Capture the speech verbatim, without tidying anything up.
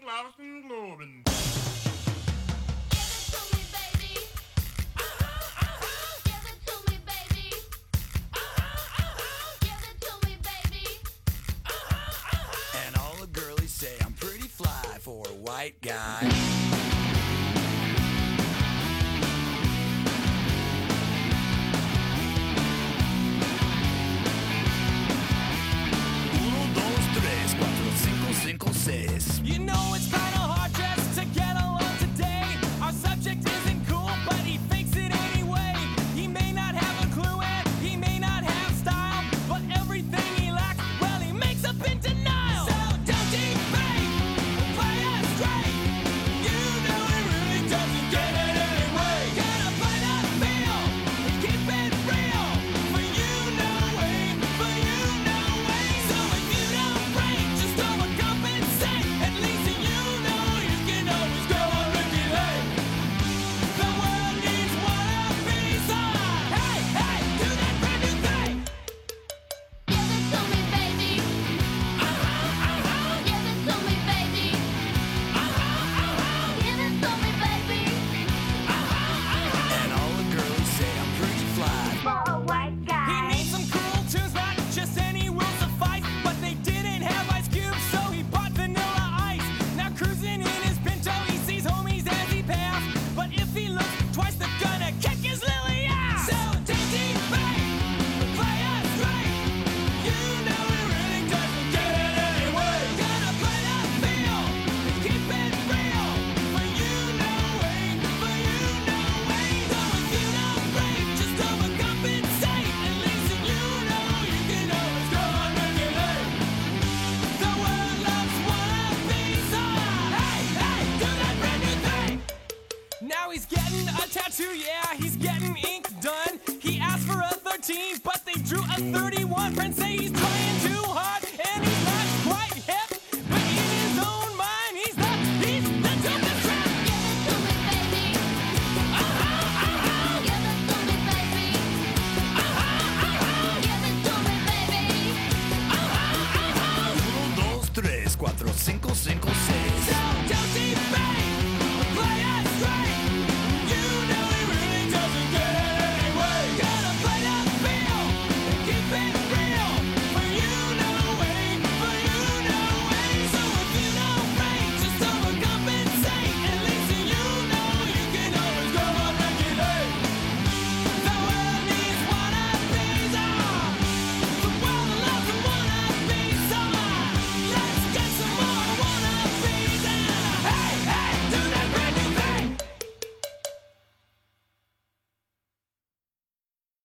lost in Globin. And all the girlies say I'm pretty fly for a white guy. You know it's kinda hard just to get along today. Our subject isn't cool, but he fakes it anyway. He may not have a clue and he may not have style, but everything he lacks, well, he makes up in denial. So don't debate, play us straight. You know he really doesn't get it anyway. Gotta find a feel, keep it real. For you know way, for you know way. So if you don't break, just overcompensate. At least you know you can always go on Ricky Lake. The world needs one of these on. Hey, hey, do that brand new thing. Give it to me, baby. Uh-huh, uh-huh. Give it to me, baby. Uh-huh, uh-huh. Give it to me, baby. And all the girlies say I'm pretty fly. For a white He guy. needs some cool tunes, not just any will suffice. But they didn't have Ice Cube, so he bought Vanilla Ice. Now cruising in his Pinto, he sees homies as he pass. But if he looks twice, they're gonna kick his lily ass. So don't debate, play us straight. You know he really doesn't get it anyway. Gotta play the field, keep it real. For you know way, for you know way. So if you don't break, just overcompensate. At least you know you can always go on Ricky Lake. The world loves one of these on. Hey, hey, do that brand new thing. Now he's getting a tattoo, yeah, he's getting ink done. He asked for a thirteen, but they drew a thirty-one. Friends say he's trying too hard, and he's not quite hip. But in his own mind, he's the, he's the dopest rap. Give it to me, baby. Uh-huh, uh-huh, Give it to me, baby. uh-huh, uh-huh, Give it to me, baby. uh-huh, uh-huh. Uno, dos, tres, cuatro, cinco, cinco, seis.